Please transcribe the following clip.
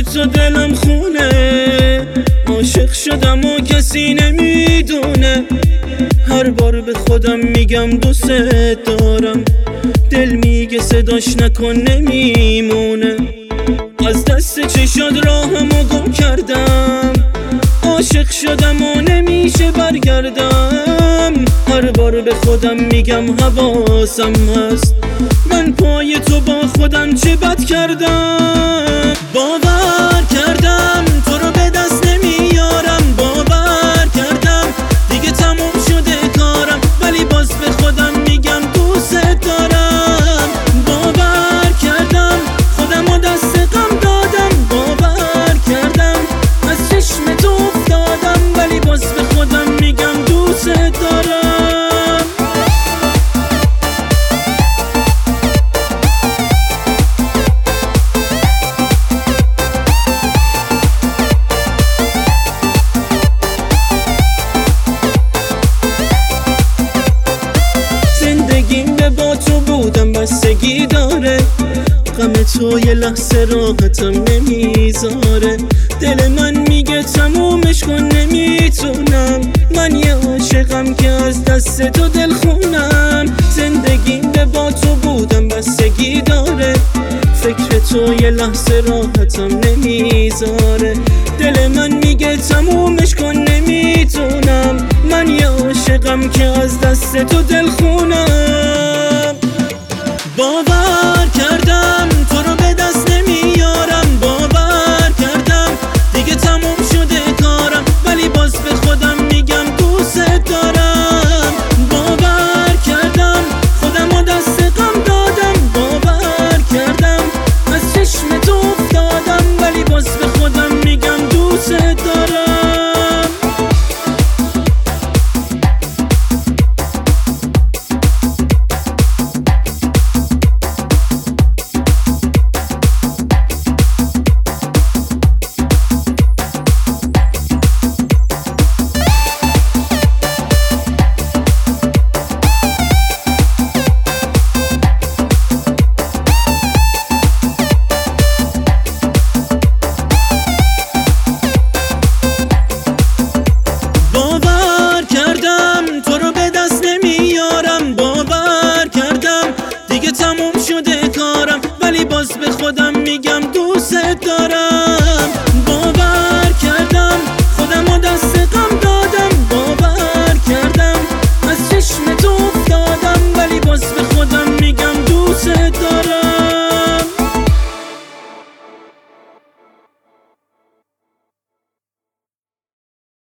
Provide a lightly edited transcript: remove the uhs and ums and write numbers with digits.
تو دلم خونه، عاشق شدم و کسی نمیدونه. هر بار به خودم میگم دوست دارم، دل میگه صداش نکن نمیمونه. از دست چشاد راهمو گم کردم، عاشق شدم و نمیشه برگردم. هر بار به خودم میگم حواسم هست، من پای تو با خودم چه بد کردم. باور کردم تو رو به دست نمیارم، باور کردم دیگه تموم شده کارم، ولی باز به خودم میگم دوست دارم. باور کردم خودم و دست غم دادم، باور کردم از چشم تو افتادم، ولی باز به خودم میگم دوست دارم. با تو بودم بستگی داره، غم تو یه لحظه راحتم نمیذاره. دل من میگه تمومش کن نمیتونم، من یه عاشقم که از دست تو دل خونم. زندگیم به با تو بودم بستگی داره، فکر تو یه لحظه راحتم نمیذاره. دل من میگه تمومش کن نمیتونم، من یه عاشقم که از دست تو دل خونم. باور کردم تو رو به دست نمیارم، باور کردم دیگه تموم شده کارم، ولی باز به خودم میگم دوست دارم. باور کردم خودم و دست غم دادم، باور کردم از چشم تو افتادم، ولی باز به خودم میگم دوست دارم. تموم شده کارم، ولی باز به خودم میگم دوست دارم.